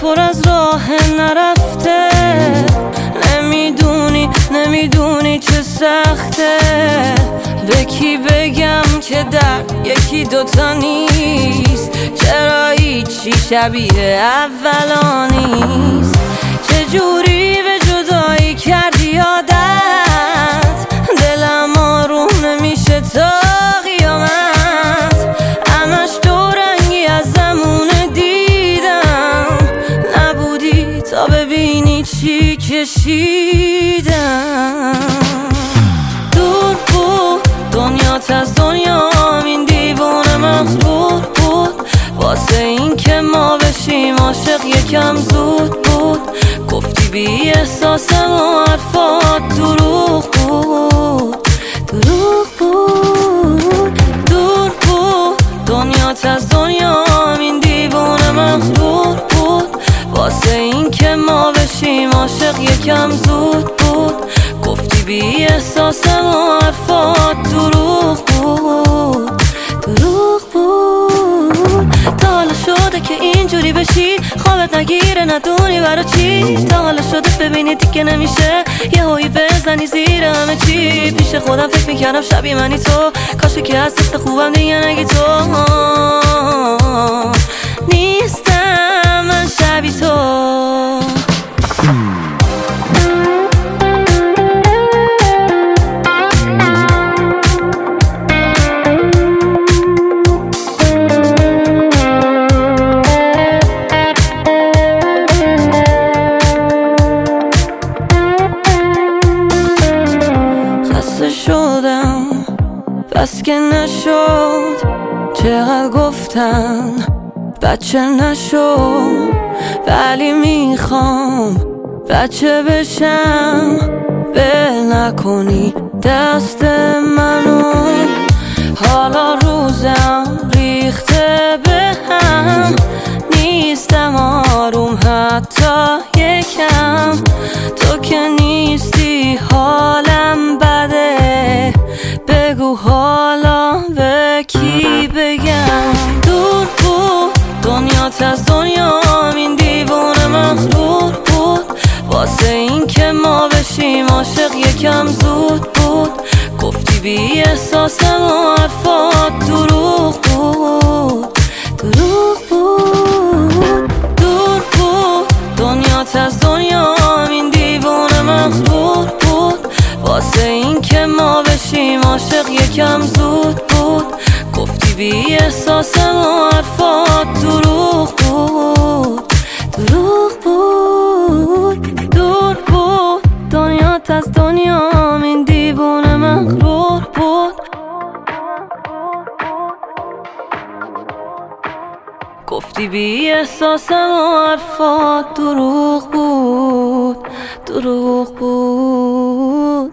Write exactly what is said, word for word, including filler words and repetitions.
پر از راه نرفته. نمیدونی نمیدونی چه سخته، به کی بگم که در یکی دوتا نیست؟ چرا هیچی شبیه اولا نیست؟ چجوری به جدایی کردی عادت؟ دلم آروم نمیشه تا قیامت. همش دورنگی از زمونه دیدم، نبودی تا ببینی چی کشیدم. دور بود دنیات از دنیام، این دیوونه مغرور بود. واسه این که ما بشیم عاشق یکم زود بود. گفتی بی احساسم و حرفات دروغ بود، دروغ بود. دور بود دنیات از دنیام، این دیوونه مغرور بود. واسه این که ما بشیم عاشق یکم زود بود. گفتی بی احساسم و حرفات دروغ بود، دروغ بود. تا حالا شده که اینجوری بشی خوابت نگیره ندونی برا چی؟ تا حالا شده ببینی دیگه نمیشه یه هایی بزنی زیر همه چی؟ پیش خودم فکر میکردم شبیه منی تو، کاشه که از دست خوبم دیگه نگی تو. نیستم من شبیه تو. شدم بس که نشد، چقدر گفتن بچه نشد. ولی میخوام بچه بشم، بل نکنی دست منو. حالا روزم ریخته به هم، نیستم آروم حتی یکم. تو که نیستی حالم بده، بگو حالا به کی بگم؟ دور بود دنیات از دنیام، این دیوونه مغرور بود. واسه این که ما بشیم عاشق یکم زود بود. گفتی بی احساسم و حرفات دروغ بود، دروغ بود. دور بود دنیات از دنیام، این دیوونه مغرور بود. واسه این که ما بشیم عاشق یکم زود بود. گفتی بی احساسم و حرفات دروغ بود، دروغ بود. دور بود دنیات از دنیام، این دیوونه مغرور بود. گفتی بی احساسم و حرفات دروغ بود، دروغ بود.